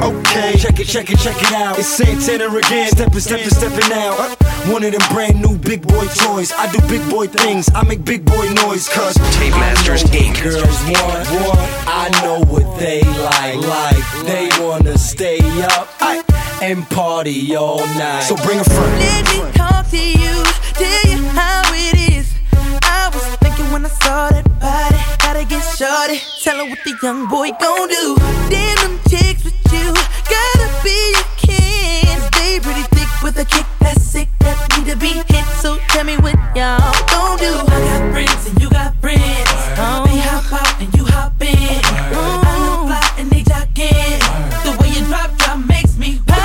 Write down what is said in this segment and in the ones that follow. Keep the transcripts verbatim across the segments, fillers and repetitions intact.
Okay, check it, check it, check it out. It's Santana again, steppin', steppin', steppin' out. One of them brand new big boy toys. I do big boy things, I make big boy noise. Cause Tape Masters Incorporated. Girls want, want, I know what they like. Like, they wanna stay up and party all night. So bring a friend. Let me talk to you, tell you how it is. I was thinking when I saw that body, gotta get shorty, tell her what the young boy gon' do. Damn them chicks with you, gotta be your kin. They pretty thick with a kick that's sick, that need to be hit. So tell me what y'all gon' do. I got friends and you got friends. Oh. They hop out and you hop in. Oh. I look fly and they jogging. The way you drop drop makes me pop.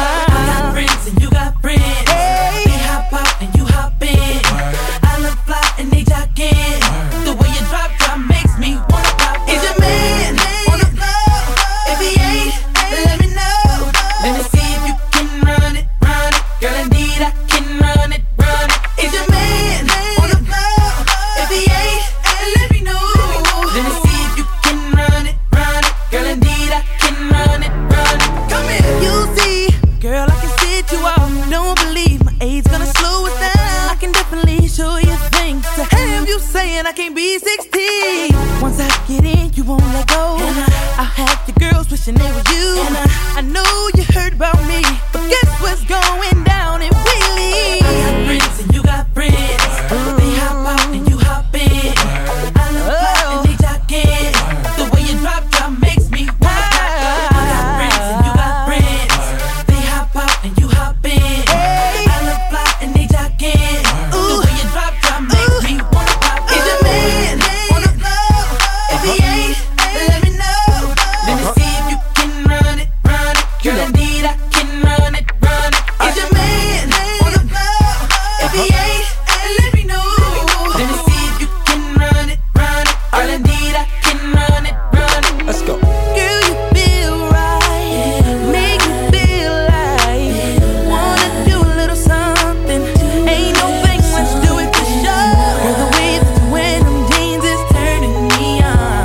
I got friends and you got friends. Hey. They hop out and you hop in. I look fly and they jogging. The way you drop drop makes me wanna pop. Is your man on the floor? If he ain't, let me know. Let me see if you can run it, run it. Girl, indeed I can run it, run it. Is your man on the floor? If he ain't, let me know. Let me see if you can run it, run it. Girl, indeed I can run it, run it. Come here. You see, girl, I can sit you out. Don't believe my age gonna slow it down. I can definitely show you things to have you saying I can't be sixteen. Once I get in, you won't let go. I'll have your girls wishing they were you. I know you heard about me, but guess what's going down in Wheelie? I got friends and you got friends. They hop out and you hop in. I look fly and they jogging. The way you drop drop makes me wanna pop. I got friends and you got friends. They hop out and you hop in. I look fly and they jogging. The way you drop drop makes me wanna pop. Is your man on the floor? If he ain't, let me know. Let me see if you can run it, run it. Girl, indeed I can run it, run it. Is your man on the floor? If he ain't, let me know. Let me see if you can run it, run it. Girl, indeed I can run it, run it. Let's go. Girl, you feel right, make me feel like wanna do a little something. Ain't no thing, let's do it for sure. Girl, the way that you wear them jeans is turning me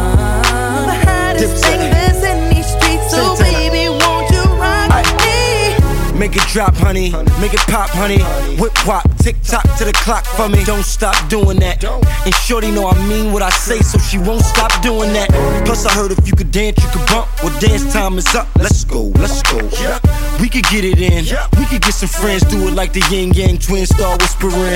on. The hottest thing that's in these streets, so baby, won't you rock me? Make it drop, honey. Make it pop, honey. Whip wop, tick tock to the clock for me. Don't stop doing that. And shorty know I mean what I say, so she won't stop doing that. Plus I heard if you could dance, you could bump. Well, dance time is up. Let's go, let's go. We could get it in. We could get some friends, do it like the yin yang twins, start whispering.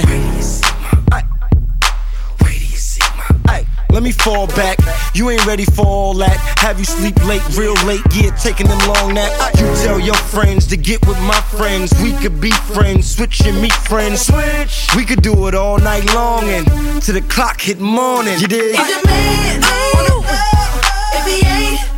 Let me fall back, you ain't ready for all that. Have you sleep late, real late, yeah, taking them long naps. You tell your friends to get with my friends. We could be friends, switch and meet friends. Switch. We could do it all night long and till the clock hit morning. You dig? Is your man on the floor? If he ain't,